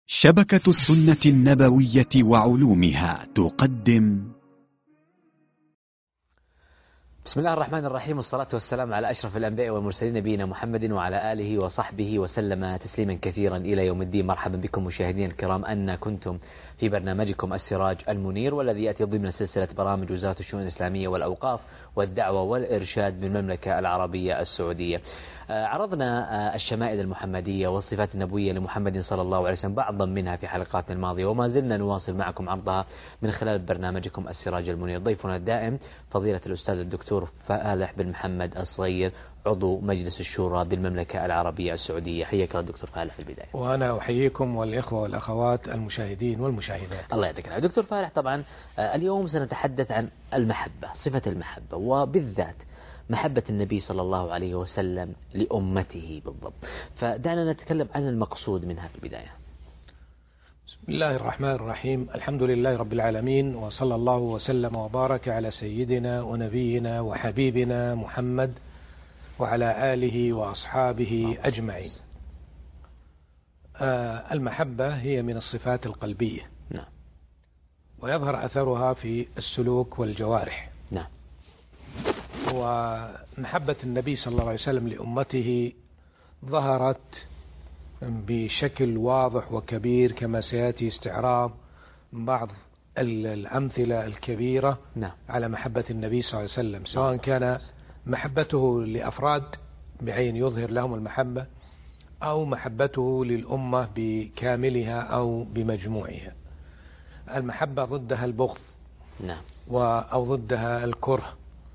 شبكة السنة النبوية وعلومها تقدم. بسم الله الرحمن الرحيم، والصلاة والسلام على أشرف الأنبياء والمرسلين نبينا محمد وعلى آله وصحبه وسلم تسليما كثيرا إلى يوم الدين. مرحبا بكم مشاهدين الكرام، أن كنتم في برنامجكم السراج المنير، والذي يأتي ضمن سلسلة برامج وزارة الشؤون الإسلامية والأوقاف والدعوة والإرشاد بالمملكة العربية السعودية. عرضنا الشمائل المحمدية والصفات النبوية لمحمد صلى الله عليه وسلم، بعضا منها في حلقاتنا الماضية، وما زلنا نواصل معكم عرضها من خلال برنامجكم السراج المنير. ضيفنا الدائم فضيلة الأستاذ الدكتور فالح بن محمد الصغير، عضو مجلس الشورى بالمملكة العربية السعودية. حياك الله دكتور فالح في البداية. وأنا أحييكم والإخوة والأخوات المشاهدين والمشاهدات. الله يعطيك العافية دكتور فالح. طبعا اليوم سنتحدث عن المحبة، صفة المحبة، وبالذات محبة النبي صلى الله عليه وسلم لأمته بالضبط. فدعنا نتكلم عن المقصود منها في البداية. بسم الله الرحمن الرحيم، الحمد لله رب العالمين، وصلى الله وسلم وبارك على سيدنا ونبينا وحبيبنا محمد وعلى آله وأصحابه أجمعين. المحبة هي من الصفات القلبية، نعم، ويظهر أثرها في السلوك والجوارح. نعم. ومحبة النبي صلى الله عليه وسلم لأمته ظهرت بشكل واضح وكبير، كما سيأتي استعراض بعض الأمثلة الكبيرة نعم. على محبة النبي صلى الله عليه وسلم، سواء كان محبته لأفراد بعين يظهر لهم المحبة، أو محبته للأمة بكاملها أو بمجموعها. المحبة ضدها البغض، نعم، أو ضدها الكره.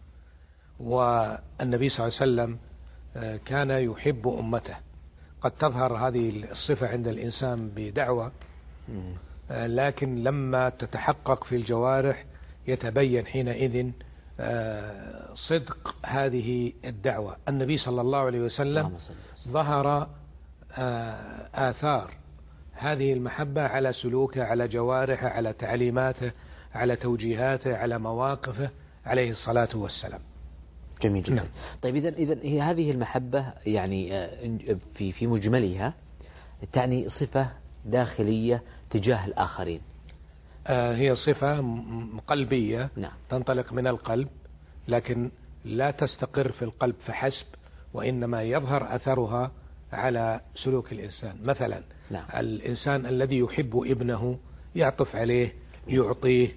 والنبي صلى الله عليه وسلم كان يحب أمته. قد تظهر هذه الصفة عند الإنسان بدعوة، لكن لما تتحقق في الجوارح يتبين حينئذ صدق هذه الدعوة. النبي صلى الله عليه وسلم ظهر آثار هذه المحبة على سلوكه، على جوارحه، على تعليماته، على توجيهاته، على مواقفه عليه الصلاة والسلام. جميل جدا. نعم. طيب إذن هي هذه المحبة يعني في مجملها تعني صفة داخلية تجاه الآخرين. هي صفة قلبية، نعم، تنطلق من القلب، لكن لا تستقر في القلب فحسب، وإنما يظهر أثرها على سلوك الإنسان. مثلا نعم. الإنسان الذي يحب ابنه يعطف عليه، يعطيه،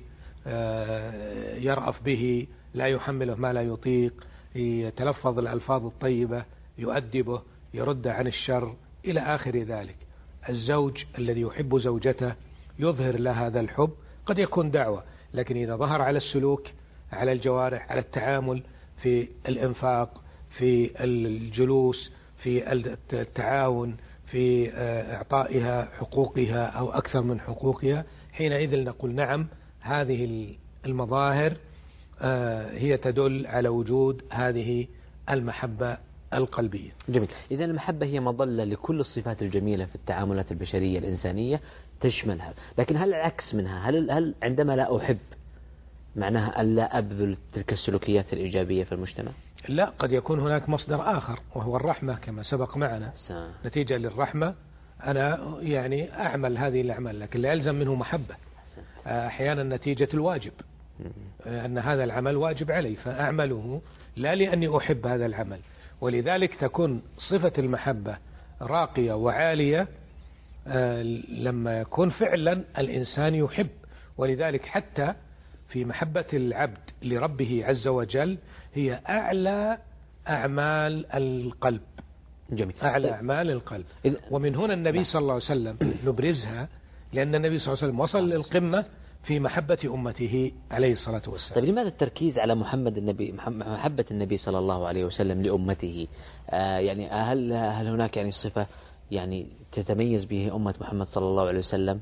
يرأف به، لا يحمله ما لا يطيق، يتلفظ الألفاظ الطيبة، يؤدبه، يرد عن الشر إلى آخر ذلك. الزوج الذي يحب زوجته يظهر لها هذا الحب، قد يكون دعوة، لكن إذا ظهر على السلوك، على الجوارح، على التعامل، في الإنفاق، في الجلوس، في التعاون، في إعطائها حقوقها أو أكثر من حقوقها، حينئذ نقول نعم، هذه المظاهر هي تدل على وجود هذه المحبة القلبية. جميل. إذن المحبة هي مظلة لكل الصفات الجميلة في التعاملات البشرية الإنسانية، تشملها. لكن هل العكس منها؟ هل عندما لا أحب معناها ألا أبذل تلك السلوكيات الإيجابية في المجتمع؟ لا، قد يكون هناك مصدر آخر وهو الرحمة، كما سبق معنا. نتيجة للرحمة أنا يعني أعمل هذه الأعمال، لكن لا يلزم منه محبة. أحيانا نتيجة الواجب، أن هذا العمل واجب علي فأعمله، لا لأني أحب هذا العمل. ولذلك تكون صفة المحبة راقية وعالية لما يكون فعلا الإنسان يحب. ولذلك حتى في محبة العبد لربه عز وجل هي أعلى أعمال القلب. جميل. أعلى أعمال القلب. ومن هنا النبي صلى الله عليه وسلم نبرزها، لأن النبي صلى الله عليه وسلم وصل للقمة في محبة أمته عليه الصلاة والسلام. طيب لماذا التركيز على محبة النبي صلى الله عليه وسلم لأمته؟ يعني هل هناك يعني صفة يعني تتميز به أمة محمد صلى الله عليه وسلم؟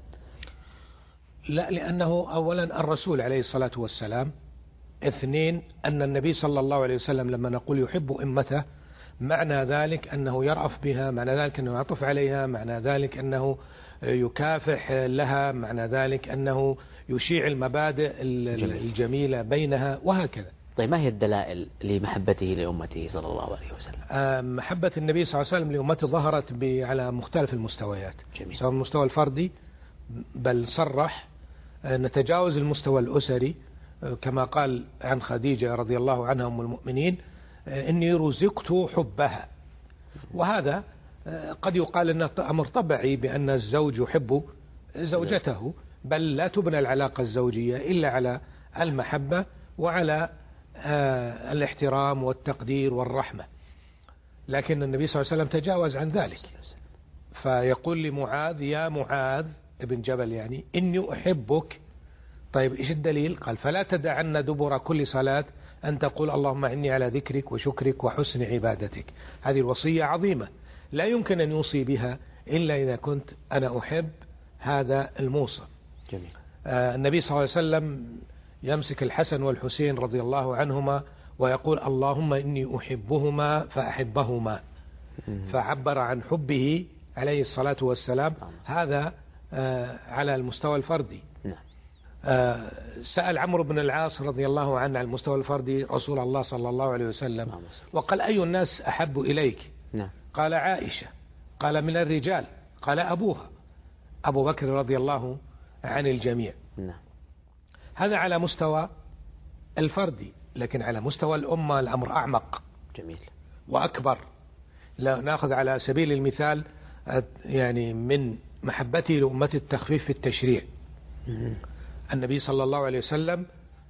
لا، لأنه أولا الرسول عليه الصلاة والسلام. اثنين، أن النبي صلى الله عليه وسلم لما نقول يحب أمته، معنى ذلك أنه يرأف بها، معنى ذلك أنه يعطف عليها، معنى ذلك أنه يكافح لها، معنى ذلك أنه يشيع المبادئ الجميلة بينها، وهكذا. طيب ما هي الدلائل لمحبته لأمته صلى الله عليه وسلم؟ محبة النبي صلى الله عليه وسلم لأمته ظهرت على مختلف المستويات، سواء المستوى الفردي، بل صرح نتجاوز المستوى الأسري كما قال عن خديجة رضي الله عنها أم المؤمنين: إني رزقت حبها. وهذا قد يقال أنه أمر طبيعي بأن الزوج يحب زوجته، بل لا تبنى العلاقة الزوجية إلا على المحبة وعلى الاحترام والتقدير والرحمة. لكن النبي صلى الله عليه وسلم تجاوز عن ذلك، فيقول لمعاذ: يا معاذ ابن جبل يعني إني أحبك. طيب إيش الدليل؟ قال: فلا تدعن دبر كل صلاة أن تقول اللهم إني على ذكرك وشكرك وحسن عبادتك. هذه الوصية عظيمة لا يمكن أن يوصي بها إلا إذا كنت أنا أحب هذا الموصى. جميل. النبي صلى الله عليه وسلم يمسك الحسن والحسين رضي الله عنهما ويقول: اللهم إني أحبهما فأحبهما، فعبر عن حبه عليه الصلاة والسلام. هذا على المستوى الفردي. سأل عمرو بن العاص رضي الله عنه على المستوى الفردي رسول الله صلى الله عليه وسلم وقال: أي الناس أحب إليك؟ قال: عائشة. قال: من الرجال؟ قال: أبوها أبو بكر رضي الله عن الجميع. هذا على مستوى الفردي، لكن على مستوى الأمة الأمر أعمق. جميل. وأكبر. نأخذ على سبيل المثال يعني من محبته لأمة التخفيف في التشريع. النبي صلى الله عليه وسلم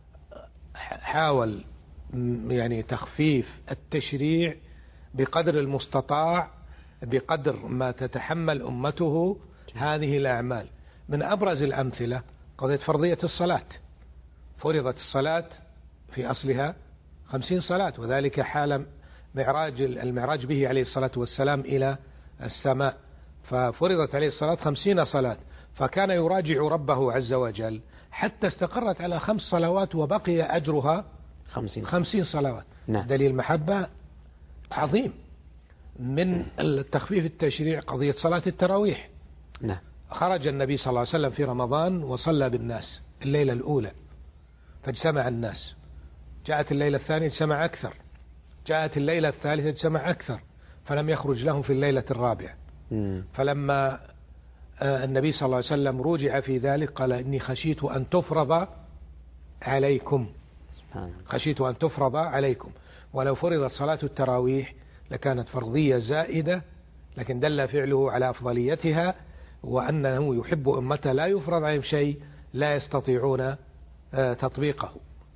حاول يعني تخفيف التشريع بقدر المستطاع، بقدر ما تتحمل أمته هذه الأعمال. من أبرز الأمثلة قضية فرضية الصلاة. فرضت الصلاة في أصلها 50 صلاة، وذلك حال المعراج به عليه الصلاة والسلام إلى السماء، ففرضت عليه الصلاة 50 صلاة، فكان يراجع ربه عز وجل حتى استقرت على 5 صلوات وبقي أجرها 50 صلوات. دليل محبة عظيم. من التخفيف التشريع قضية صلاة التراويح. خرج النبي صلى الله عليه وسلم في رمضان وصلى بالناس الليلة الأولى فاجتمع الناس، جاءت الليلة الثانية اجتمع أكثر، جاءت الليلة الثالثة اجتمع أكثر، فلم يخرج لهم في الليلة الرابعة. فلما النبي صلى الله عليه وسلم روجع في ذلك قال: إني خشيت أن تفرض عليكم، خشيت أن تفرض عليكم. ولو فرضت صلاة التراويح لكانت فرضية زائدة، لكن دل فعله على أفضليتها وأنه يحب أمته لا يفرض عليهم شيء لا يستطيعون تطبيقه،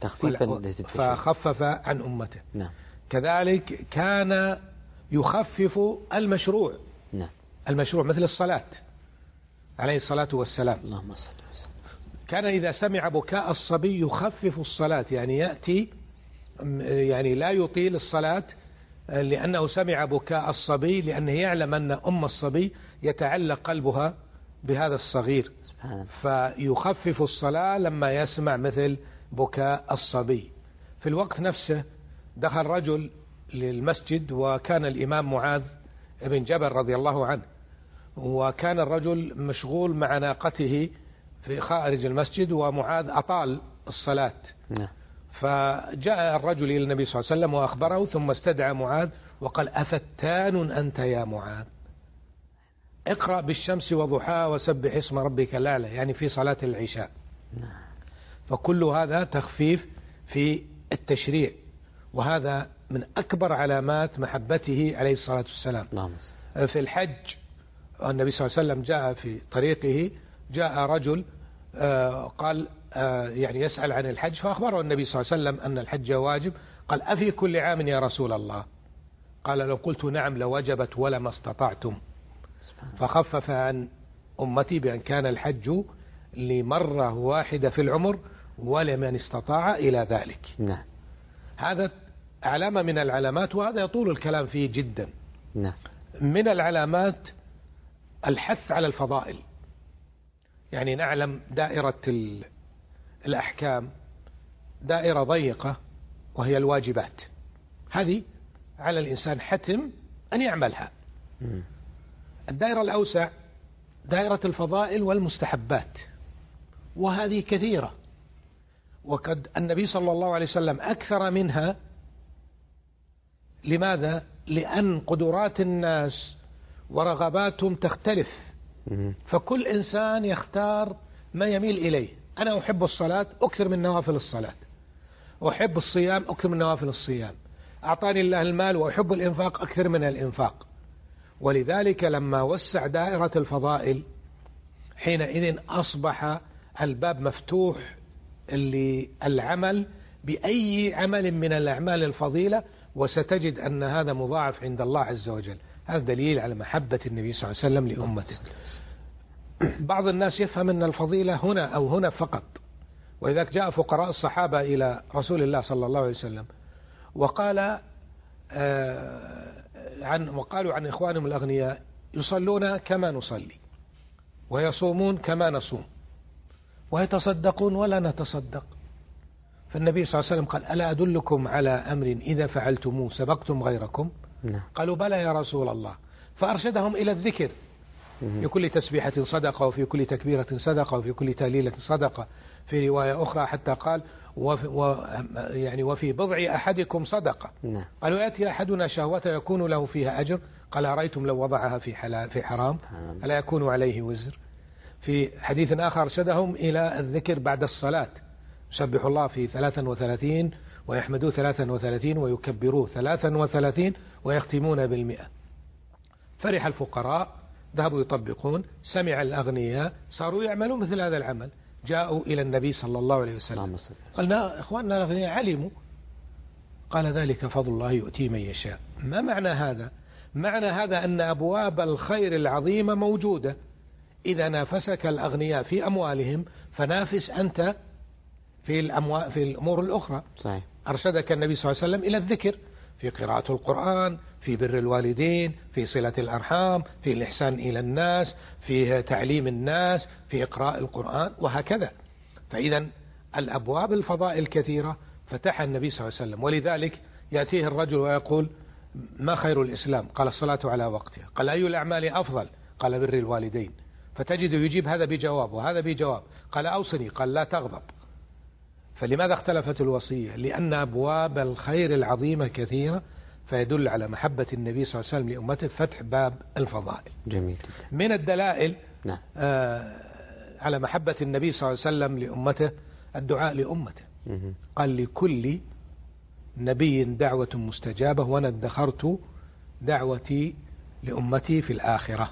فخفف عن أمته. كذلك كان يخفف المشروع. المشروع مثل الصلاة عليه الصلاة والسلام. اللهم صل وسلم. كان إذا سمع بكاء الصبي يخفف الصلاة، يعني يأتي يعني لا يطيل الصلاة لأنه سمع بكاء الصبي، لأنه يعلم أن أم الصبي يتعلق قلبها بهذا الصغير، فيخفف الصلاة لما يسمع مثل بكاء الصبي. في الوقت نفسه دخل رجل للمسجد وكان الإمام معاذ بن جبل رضي الله عنه، وكان الرجل مشغول مع ناقته في خارج المسجد ومعاذ أطال الصلاة. فجاء الرجل إلى النبي صلى الله عليه وسلم وأخبره، ثم استدعى معاذ وقال: أفتان أنت يا معاذ؟ اقرأ بالشمس وضحاها وسبح اسم ربك الأعلى، يعني في صلاة العشاء. فكل هذا تخفيف في التشريع، وهذا من أكبر علامات محبته عليه الصلاة والسلام. في الحج النبي صلى الله عليه وسلم جاء في طريقه، جاء رجل قال يعني يسأل عن الحج، فأخبره النبي صلى الله عليه وسلم أن الحج واجب. قال: أفي كل عام يا رسول الله؟ قال: لو قلت نعم لوجبت ولما استطعتم. فخفف عن أمتي بأن كان الحج لمرة واحدة في العمر ولمن استطاع إلى ذلك. هذا علامة من العلامات، وهذا يطول الكلام فيه جدا. من العلامات الحث على الفضائل. يعني نعلم دائرة الأحكام دائرة ضيقة وهي الواجبات، هذه على الإنسان حتم أن يعملها. الدائرة الأوسع دائرة الفضائل والمستحبات، وهذه كثيرة، وقد النبي صلى الله عليه وسلم أكثر منها. لماذا؟ لأن قدرات الناس ورغباتهم تختلف، فكل إنسان يختار ما يميل إليه. أنا أحب الصلاة أكثر من نوافل الصلاة، أحب الصيام أكثر من نوافل الصيام، أعطاني الله المال وأحب الإنفاق أكثر من الإنفاق. ولذلك لما وسع دائرة الفضائل حينئذ أصبح الباب مفتوح للعمل بأي عمل من الأعمال الفضيلة، وستجد أن هذا مضاعف عند الله عز وجل. هذا دليل على محبة النبي صلى الله عليه وسلم لأمته. بعض الناس يفهم أن الفضيلة هنا أو هنا فقط، ولذلك جاء فقراء الصحابة إلى رسول الله صلى الله عليه وسلم وقالوا عن إخوانهم الأغنياء يصلون كما نصلي ويصومون كما نصوم ويتصدقون ولا نتصدق. فالنبي صلى الله عليه وسلم قال ألا أدلكم على أمر إذا فعلتموه سبقتم غيركم؟ قالوا بلى يا رسول الله. فأرشدهم إلى الذكر، في كل تسبيحة صدقة، وفي كل تكبيرة صدقة، وفي كل تهليلة صدقة. في رواية أخرى حتى قال وفي بضع أحدكم صدقة. قالوا يأتي أحدنا شهوة يكون له فيها أجر؟ قال أرأيتم لو وضعها في حرام ألا يكون عليه وزر؟ في حديث آخر أرشدهم إلى الذكر بعد الصلاة، يسبح الله في 33 ويحمدوه 33 ويكبروه 33 ويختمون ب100. فرح الفقراء ذهبوا يطبقون، سمع الأغنياء صاروا يعملون مثل هذا العمل، جاءوا إلى النبي صلى الله عليه وسلم قالنا إخواننا الأغنياء علموا. قال ذلك فضل الله يؤتي من يشاء. ما معنى هذا؟ معنى هذا أن أبواب الخير العظيمة موجودة. إذا نافسك الأغنياء في أموالهم فنافس أنت في الأمور الأخرى. صحيح. أرشدك النبي صلى الله عليه وسلم إلى الذكر في قراءة القرآن، في بر الوالدين، في صلة الأرحام، في الإحسان إلى الناس، في تعليم الناس، في إقراء القرآن، وهكذا. فإذا الأبواب الفضائل كثيرة فتحها النبي صلى الله عليه وسلم. ولذلك يأتيه الرجل ويقول ما خير الإسلام؟ قال الصلاة على وقتها. قال أي الأعمال أفضل؟ قال بر الوالدين. فتجد يجيب هذا بجواب وهذا بجواب. قال أوصني؟ قال لا تغضب. فلماذا اختلفت الوصية؟ لأن أبواب الخير العظيمة كثيرة، فيدل على محبة النبي صلى الله عليه وسلم لأمته فتح باب الفضائل. جميل. من الدلائل على محبة النبي صلى الله عليه وسلم لأمته الدعاء لأمته. قال لكل نبي دعوة مستجابة وأنا ادخرت دعوتي لأمتي في الآخرة.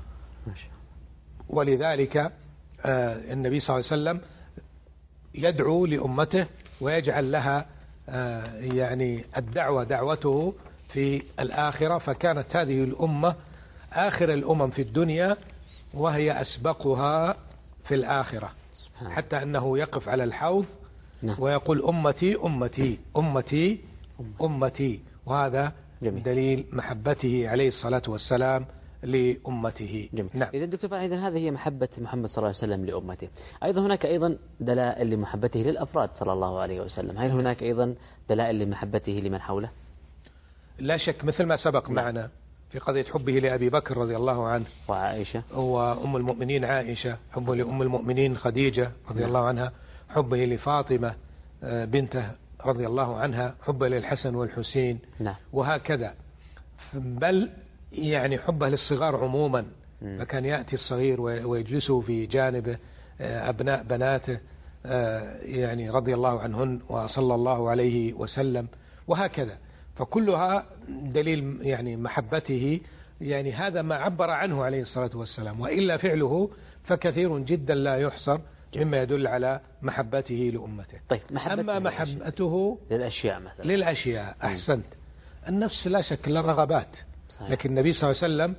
ولذلك النبي صلى الله عليه وسلم يدعو لأمته ويجعل لها الدعوة دعوته في الآخرة. فكانت هذه الأمة آخر الأمم في الدنيا وهي أسبقها في الآخرة، حتى أنه يقف على الحوض ويقول أمتي أمتي أمتي أمتي. وهذا دليل محبته عليه الصلاة والسلام لأمته. نعم. إذا دكتور إذا هذه هي محبة محمد صلى الله عليه وسلم لأمته. أيضا هناك أيضا دلائل لمحبته للأفراد صلى الله عليه وسلم. هل هناك أيضا دلائل لمحبته لمن حوله؟ لا شك، مثل ما سبق معنا في قضية حبه لأبي بكر رضي الله عنه وعائشة وأم المؤمنين عائشة، حبه لأم المؤمنين خديجة رضي الله عنها، حبه لفاطمة بنته رضي الله عنها، حبه للحسن والحسين، وهكذا. بل حبه للصغار عموما، فكان يأتي الصغير ويجلسه في جانبه أبناء بناته رضي الله عنهن وصلى الله عليه وسلم، وهكذا. فكلها دليل محبته. هذا ما عبر عنه عليه الصلاة والسلام، وإلا فعله فكثير جدا لا يحصر مما يدل على محبته لأمته. طيب، أما محبته للأشياء مثلا، للأشياء أحسنت. النفس لا شك لها رغبات، لكن النبي صلى الله عليه وسلم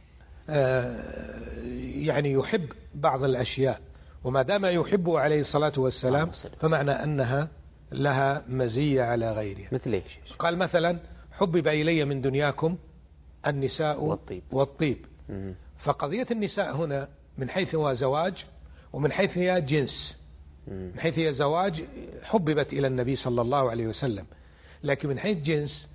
يحب بعض الأشياء، وما دام يحبه عليه الصلاة والسلام فمعنى أنها لها مزية على غيرها. مثل ايش؟ قال مثلا حبب إلي من دنياكم النساء والطيب. فقضية النساء هنا من حيث هو زواج ومن حيث هي جنس. من حيث هي زواج حببت إلى النبي صلى الله عليه وسلم، لكن من حيث جنس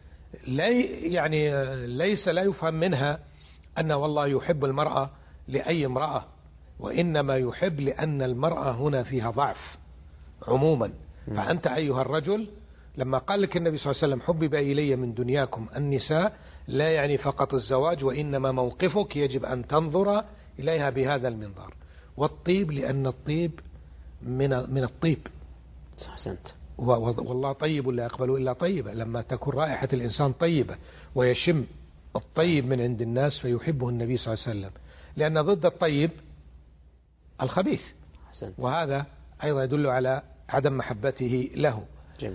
ليس لا يفهم منها أن والله يحب المرأة لأي امرأة، وإنما يحب لأن المرأة هنا فيها ضعف عموما، فأنت أيها الرجل لما قال لك النبي صلى الله عليه وسلم حبب إلي من دنياكم النساء لا يعني فقط الزواج، وإنما موقفك يجب أن تنظر إليها بهذا المنظار. والطيب لأن الطيب من الطيب. أحسنت. والله طيب لا يقبل إلا طيبة. لما تكون رائحة الإنسان طيبة ويشم الطيب من عند الناس فيحبه النبي صلى الله عليه وسلم، لأن ضد الطيب الخبيث. أحسنت. وهذا أيضا يدل على عدم محبته له. جميل.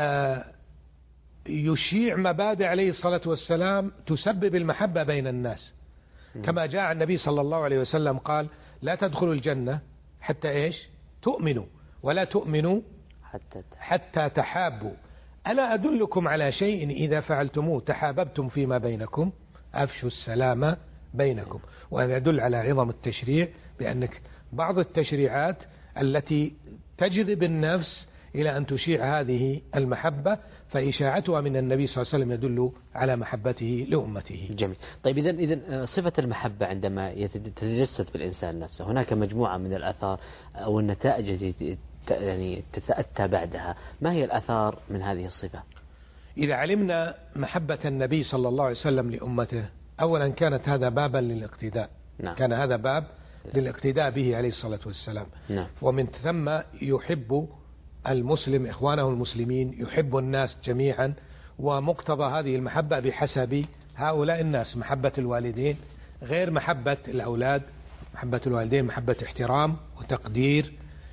يشيع مبادئ عليه الصلاة والسلام تسبب المحبة بين الناس، كما جاء النبي صلى الله عليه وسلم قال لا تدخلوا الجنة حتى إيش؟ تؤمنوا، ولا تؤمنوا حتى تحابوا. ألا أدلكم على شيء إذا فعلتموه تحاببتم فيما بينكم؟ أفشوا السلام بينكم. وهذا يدل على عظم التشريع، بأنك بعض التشريعات التي تجذب النفس إلى أن تشيع هذه المحبة، فإشاعتها من النبي صلى الله عليه وسلم يدل على محبته لأمته. جميل. طيب إذن صفة المحبة عندما تتجسد في الإنسان نفسه، هناك مجموعة من الآثار أو النتائج التي يعني تتأتى بعدها. ما هي الآثار من هذه الصفة؟ إذا علمنا محبة النبي صلى الله عليه وسلم لأمته، أولا كانت هذا بابا للاقتداء. نعم. كان هذا باب للاقتداء به عليه الصلاة والسلام. نعم. ومن ثم يحب المسلم إخوانه المسلمين، يحب الناس جميعا، ومقتضى هذه المحبة بحسب هؤلاء الناس. محبة الوالدين غير محبة الأولاد. محبة الوالدين محبة احترام وتقدير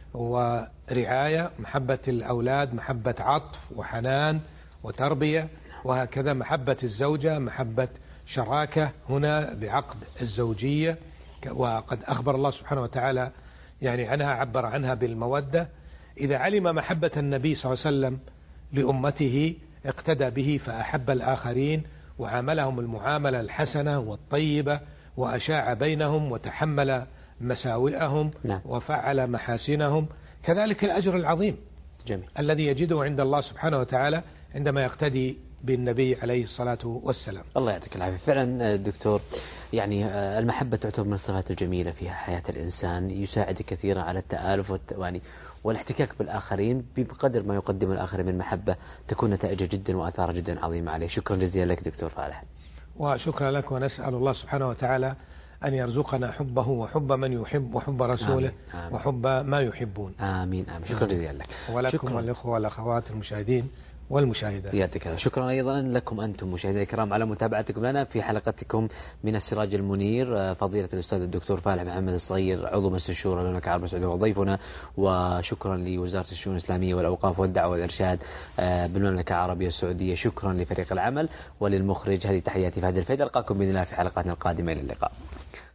ورعاية، محبة الأولاد محبة عطف وحنان وتربية، وهكذا محبة الزوجة محبة شراكة هنا بعقد الزوجية، وقد أخبر الله سبحانه وتعالى يعني عنها، عبر عنها بالمودة. إذا علم محبة النبي صلى الله عليه وسلم لأمته اقتدى به فأحب الآخرين وعاملهم المعاملة الحسنة والطيبة، وأشاع بينهم وتحمل مساوئهم. نعم. وفعل محاسنهم. كذلك الأجر العظيم. جميل. الذي يجده عند الله سبحانه وتعالى عندما يقتدي بالنبي عليه الصلاة والسلام. الله يعطيك العافية. فعلا دكتور، يعني المحبة تعتبر من الصفات الجميلة فيها حياة الإنسان، يساعد كثيرا على التآلف والاحتكاك بالآخرين. بقدر ما يقدم الآخرين من محبة تكون نتائجه جدا وآثاره جدا عظيمة عليه. شكرا جزيلا لك دكتور فالح. وشكرا لك، ونسأل الله سبحانه وتعالى أن يرزقنا حبه وحب من يحب وحب رسوله. آمين. آمين. وحب ما يحبون. آمين آمين. شكرا جزيلا لك. ولكم والإخوة والأخوات المشاهدين والمشاهدات. يعطيك. شكرا أيضا لكم أنتم مشاهدينا الكرام على متابعتكم لنا في حلقتكم من السراج المنير. فضيلة الأستاذ الدكتور فالح محمد الصغير، عضو مجلس الشورى المملكة العربية السعودية وضيفنا. وشكرا لوزارة الشؤون الإسلامية والأوقاف والدعوة والإرشاد بالمملكة العربية السعودية. شكرا لفريق العمل وللمخرج. هذه تحياتي فهد الفيد. ألقاكم بإذن الله في حلقاتنا القادمة. إلى اللقاء.